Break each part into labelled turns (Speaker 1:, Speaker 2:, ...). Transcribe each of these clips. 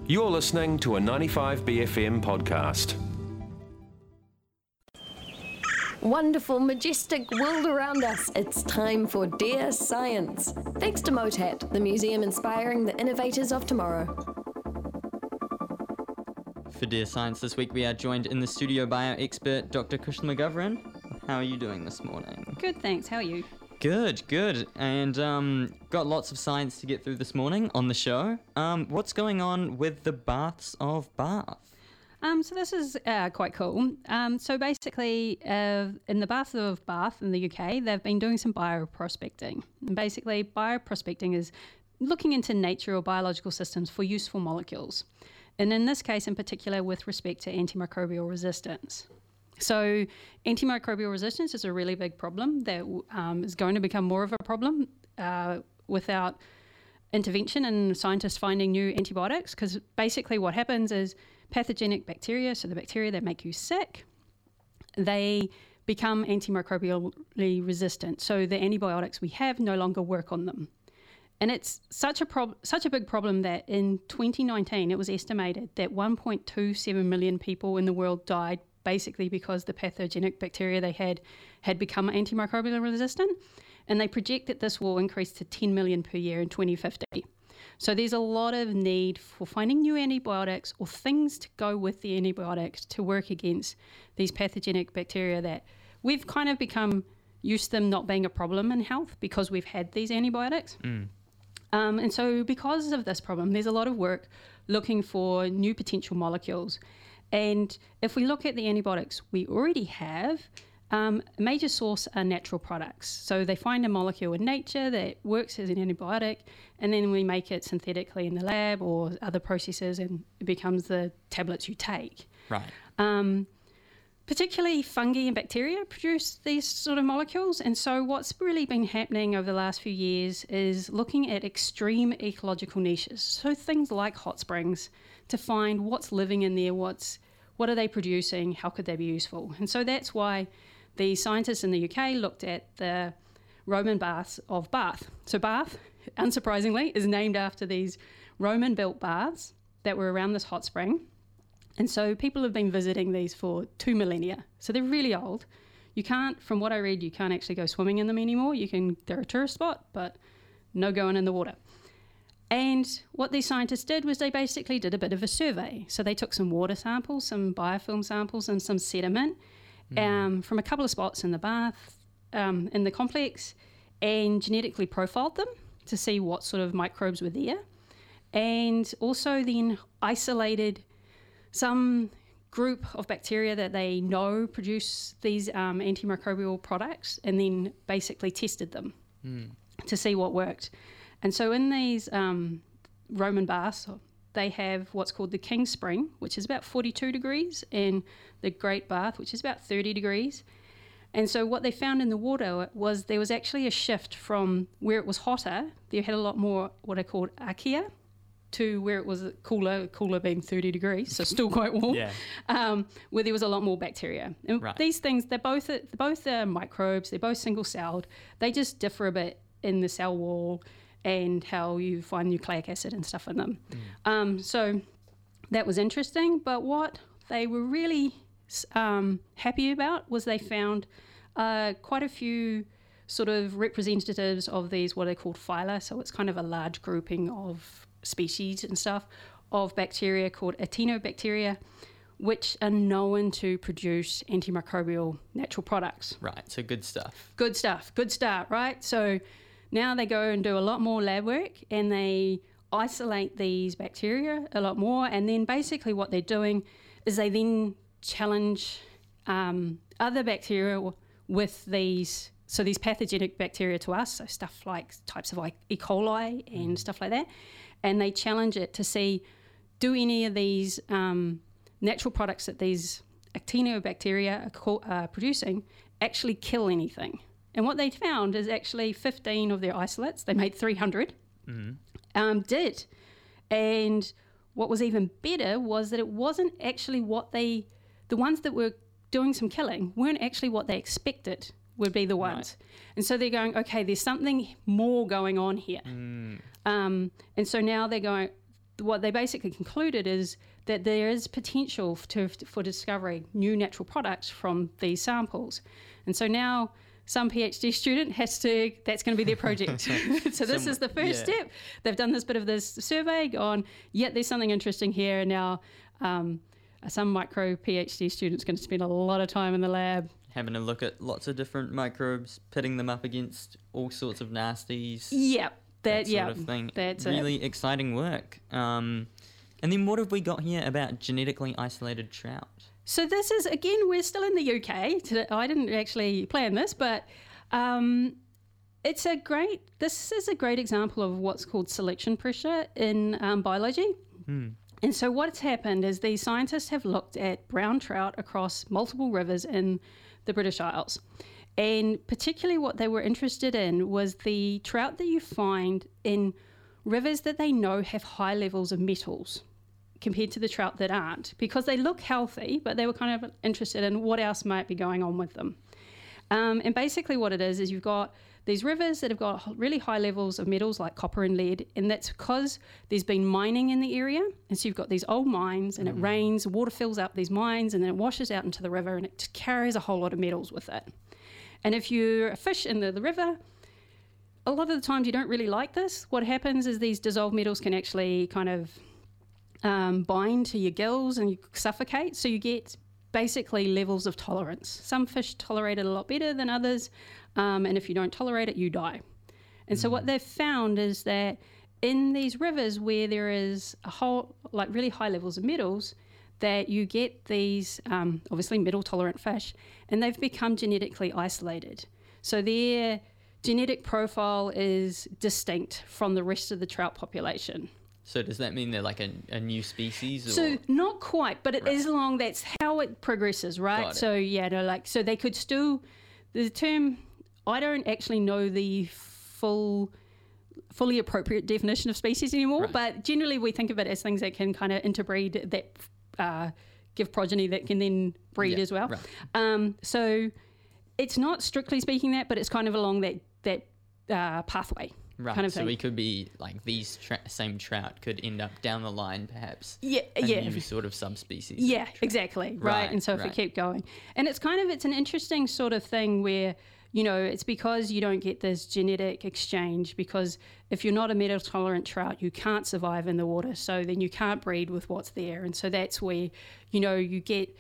Speaker 1: You're listening to a 95BFM podcast.
Speaker 2: Wonderful, majestic world around us. It's time for Dear Science. Thanks to MOTAT, the museum inspiring the innovators of tomorrow.
Speaker 3: For Dear Science this week, we are joined in the studio by our expert, Dr. Krishna McGovern. How are you doing this morning?
Speaker 4: Good, thanks. How are you?
Speaker 3: Good. And got lots of science to get through this morning on the show. What's going on with the Baths of Bath?
Speaker 4: So this is quite cool. So basically, in the Baths of Bath in the UK, they've been doing some bioprospecting. And basically, bioprospecting is looking into nature or biological systems for useful molecules. And in this case, in particular, with respect to antimicrobial resistance. So antimicrobial resistance is a really big problem that is going to become more of a problem without intervention and scientists finding new antibiotics, because basically what happens is pathogenic bacteria, so the bacteria that make you sick, they become antimicrobially resistant. So the antibiotics we have no longer work on them. And it's such a big problem that in 2019 it was estimated that 1.27 million people in the world died basically because the pathogenic bacteria they had become antimicrobially resistant. And they project that this will increase to 10 million per year in 2050. So there's a lot of need for finding new antibiotics or things to go with the antibiotics to work against these pathogenic bacteria that we've kind of become used to them not being a problem in health because we've had these antibiotics. And so because of this problem, there's a lot of work looking for new potential molecules. And if we look at the antibiotics we already have, a major source are natural products. So they find a molecule in nature that works as an antibiotic, and then we make it synthetically in the lab or other processes, and it becomes the tablets you take.
Speaker 3: Right.
Speaker 4: Particularly fungi and bacteria produce these sort of molecules. And so what's really been happening over the last few years is looking at extreme ecological niches. So things like hot springs, to find what's living in there, what are they producing, how could they be useful. And so that's why the scientists in the UK looked at the Roman baths of Bath. So Bath, unsurprisingly, is named after these Roman-built baths that were around this hot spring. And so people have been visiting these for 2 millennia. So they're really old. You can't, from what I read, you can't actually go swimming in them anymore. They're a tourist spot, but no going in the water. And what these scientists did was they basically did a bit of a survey. So they took some water samples, some biofilm samples, and some sediment from a couple of spots in the bath, in the complex, and genetically profiled them to see what sort of microbes were there. And also then isolated some group of bacteria that they know produce these antimicrobial products, and then basically tested them to see what worked. And so in these Roman baths, they have what's called the King Spring, which is about 42 degrees, and the Great Bath, which is about 30 degrees. And so what they found in the water was there was actually a shift from where it was hotter, there had a lot more what are called archaea, to where it was cooler being 30 degrees, so still quite warm, where there was a lot more bacteria. And these things, they're both microbes, they're both single-celled, they just differ a bit in the cell wall and how you find nucleic acid and stuff in them. So that was interesting, but what they were really happy about was they found quite a few sort of representatives of these what are called phyla, so it's kind of a large grouping of species and stuff of bacteria called Actinobacteria, which are known to produce antimicrobial natural products.
Speaker 3: Right, so good stuff.
Speaker 4: Good start, right? So now they go and do a lot more lab work, and they isolate these bacteria a lot more, and then basically what they're doing is they then challenge other bacteria with these pathogenic bacteria to us, so stuff like types of like E. coli and stuff like that, and they challenge it to see, do any of these natural products that these actinobacteria are producing actually kill anything? And what they found is actually 15 of their isolates, they made 300, did. And what was even better was that it wasn't actually the ones that were doing some killing weren't actually what they expected would be the ones. Right. And so they're going, okay, there's something more going on here. And so now they're going, what they basically concluded is that there is potential for discovering new natural products from these samples. And so now some PhD student that's going to be their project. So this is the first step. They've done this bit of this survey, gone, there's something interesting here. And now some micro PhD student's going to spend a lot of time in the lab.
Speaker 3: Having a look at lots of different microbes, pitting them up against all sorts of nasties.
Speaker 4: Yeah.
Speaker 3: That sort of thing.
Speaker 4: That's
Speaker 3: really exciting work. And then what have we got here about genetically isolated trout?
Speaker 4: So this is, again, we're still in the UK. I didn't actually plan this, but this is a great example of what's called selection pressure in biology. And so what's happened is these scientists have looked at brown trout across multiple rivers in the British Isles. And particularly what they were interested in was the trout that you find in rivers that they know have high levels of metals compared to the trout that aren't, because they look healthy, but they were kind of interested in what else might be going on with them. And basically what it is you've got these rivers that have got really high levels of metals like copper and lead, and that's because there's been mining in the area. And so you've got these old mines, and it rains, water fills up these mines, and then it washes out into the river, and it carries a whole lot of metals with it. And if you're a fish in the river, a lot of the times you don't really like this. What happens is these dissolved metals can actually kind of bind to your gills and you suffocate. So you get basically levels of tolerance. Some fish tolerate it a lot better than others. And if you don't tolerate it, you die. And so what they've found is that in these rivers where there is really high levels of metals, that you get these obviously metal tolerant fish, and they've become genetically isolated. So their genetic profile is distinct from the rest of the trout population.
Speaker 3: So does that mean they're like a new species? Or?
Speaker 4: So not quite, but it is along. That's how it progresses, right?
Speaker 3: Got it.
Speaker 4: So so they could still. The term, I don't actually know the fully appropriate definition of species anymore, but generally we think of it as things that can kind of interbreed, that give progeny that can then breed as well. Right. So it's not strictly speaking that, but it's kind of along that pathway.
Speaker 3: Right,
Speaker 4: kind of
Speaker 3: so
Speaker 4: thing.
Speaker 3: we could be like these same trout could end up down the line perhaps a new sort of subspecies.
Speaker 4: Yeah, exactly, right. And so if we keep going. And it's an interesting sort of thing where, it's because you don't get this genetic exchange, because if you're not a metal tolerant trout, you can't survive in the water, so then you can't breed with what's there. And so that's where, you get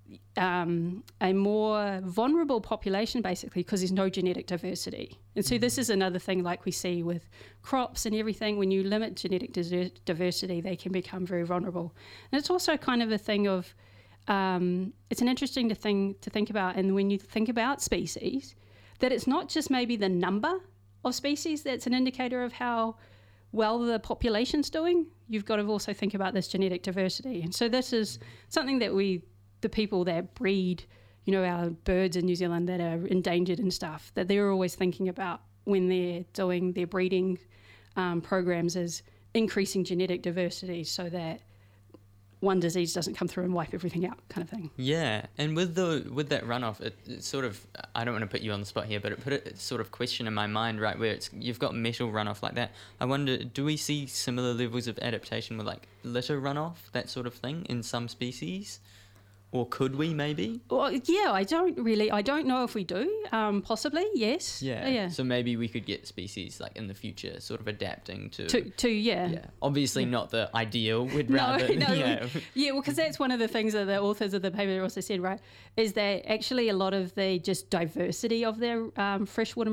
Speaker 4: a more vulnerable population basically because there's no genetic diversity. And so this is another thing like we see with crops and everything. When you limit genetic diversity, they can become very vulnerable. And it's also kind of a thing of it's an interesting thing to think about. And when you think about species, that it's not just maybe the number of species that's an indicator of how well the population's doing. You've got to also think about this genetic diversity. And so this is something that the people that breed, our birds in New Zealand that are endangered and stuff, that they're always thinking about when they're doing their breeding programs, is increasing genetic diversity so that one disease doesn't come through and wipe everything out, kind of thing.
Speaker 3: Yeah, and with that runoff, it sort of, I don't want to put you on the spot here, but it put a sort of question in my mind, right, where you've got metal runoff like that. I wonder, do we see similar levels of adaptation with like litter runoff, that sort of thing, in some species? Or could we maybe? Well,
Speaker 4: yeah, I don't know if we do. Possibly, yes.
Speaker 3: Yeah. So maybe we could get species like in the future sort of adapting to
Speaker 4: Yeah.
Speaker 3: Obviously not the ideal. We'd rather.
Speaker 4: Yeah, well, because that's one of the things that the authors of the paper also said, right, is that actually a lot of the just diversity of their freshwater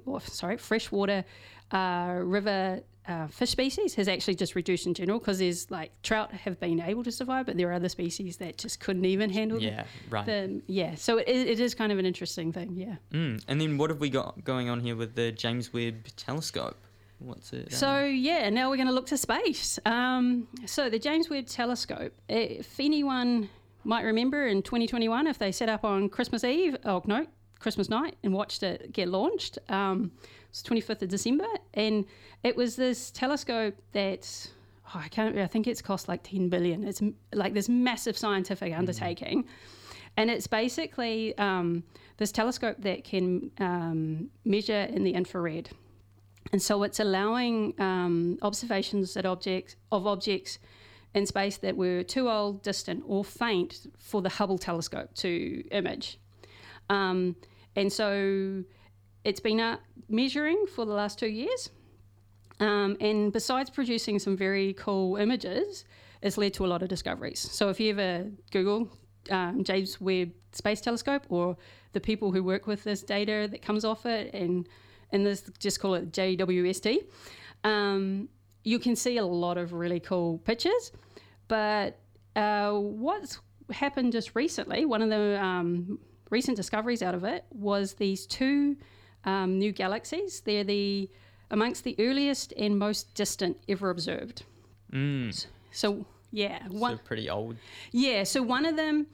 Speaker 4: river fish species has actually just reduced in general, because there's like trout have been able to survive, but there are other species that just couldn't even handle so it is kind of an interesting thing.
Speaker 3: And then what have we got going on here with the James Webb Telescope? What's it?
Speaker 4: So now we're going to look to space. So the James Webb Telescope, if anyone might remember in 2021, if they set up on Christmas night and watched it get launched, it's 25th of December, and it was this telescope that I think it's cost like 10 billion. It's like this massive scientific undertaking, and it's basically this telescope that can measure in the infrared. And so it's allowing observations of objects in space that were too old, distant, or faint for the Hubble telescope to image. And so it's been measuring for the last 2 years. And besides producing some very cool images, it's led to a lot of discoveries. So if you ever Google James Webb Space Telescope or the people who work with this data that comes off it, and this, just call it JWST, you can see a lot of really cool pictures. But what's happened just recently, one of the recent discoveries out of it was these two new galaxies. They're amongst the earliest and most distant ever observed. So yeah,
Speaker 3: so pretty old.
Speaker 4: Yeah, so one of them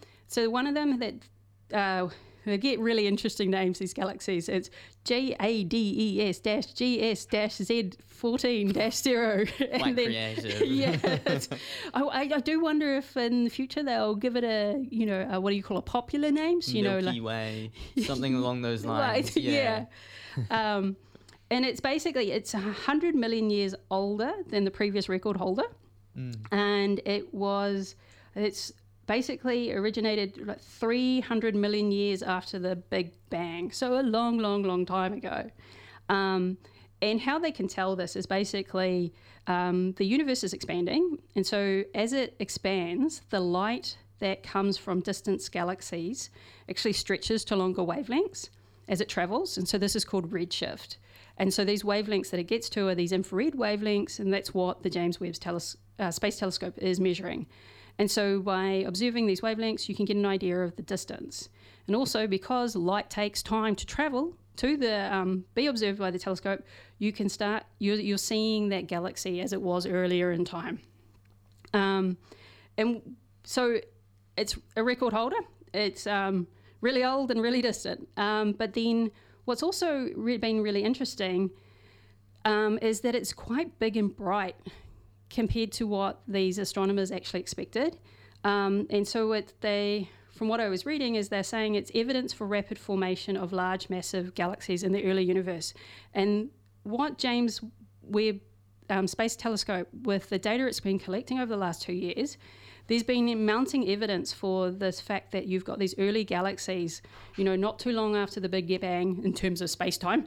Speaker 4: that they get really interesting names, these galaxies. It's JADES-GS-Z14-0.
Speaker 3: Quite creative.
Speaker 4: Yeah. I do wonder if in the future they'll give it a what do you call a popular names?
Speaker 3: Milky Way, something along those lines.
Speaker 4: Right, yeah. And it's 100 million years older than the previous record holder. And it's basically originated like 300 million years after the Big Bang. So a long, long, long time ago. And how they can tell this is basically the universe is expanding. And so as it expands, the light that comes from distant galaxies actually stretches to longer wavelengths as it travels. And so this is called redshift. And so these wavelengths that it gets to are these infrared wavelengths, and that's what the James Webb Space Telescope is measuring. And so by observing these wavelengths, you can get an idea of the distance. And also because light takes time to travel to be observed by the telescope, you can you're seeing that galaxy as it was earlier in time. And so it's a record holder. It's really old and really distant. But then what's also been really interesting is that it's quite big and bright compared to what these astronomers actually expected. And so from what I was reading, is they're saying it's evidence for rapid formation of large, massive galaxies in the early universe. And what James Webb Space Telescope, with the data it's been collecting over the last 2 years, there's been mounting evidence for this fact that you've got these early galaxies, not too long after the Big Bang in terms of space-time,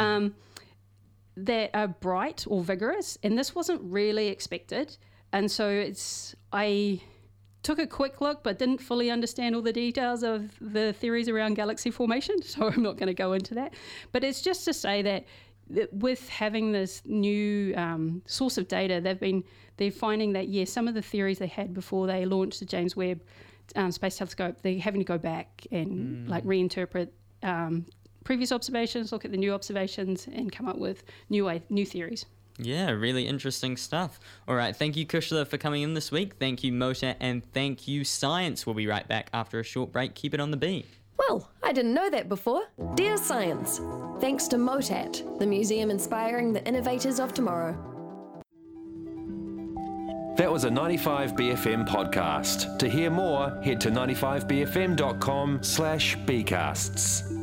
Speaker 4: that are bright or vigorous, and this wasn't really expected. And so I took a quick look but didn't fully understand all the details of the theories around galaxy formation, so I'm not going to go into that. But it's just to say that with having this new source of data, they're finding that, some of the theories they had before they launched the James Webb Space Telescope, they're having to go back and reinterpret previous observations, look at the new observations, and come up with new theories.
Speaker 3: Yeah, really interesting stuff. All right, thank you, Kushla, for coming in this week. Thank you, Mota, and thank you, Science. We'll be right back after a short break. Keep it on the beat.
Speaker 2: Well, I didn't know that before. Dear Science, thanks to MOTAT, the museum inspiring the innovators of tomorrow.
Speaker 1: That was a 95BFM podcast. To hear more, head to 95bfm.com/bcasts.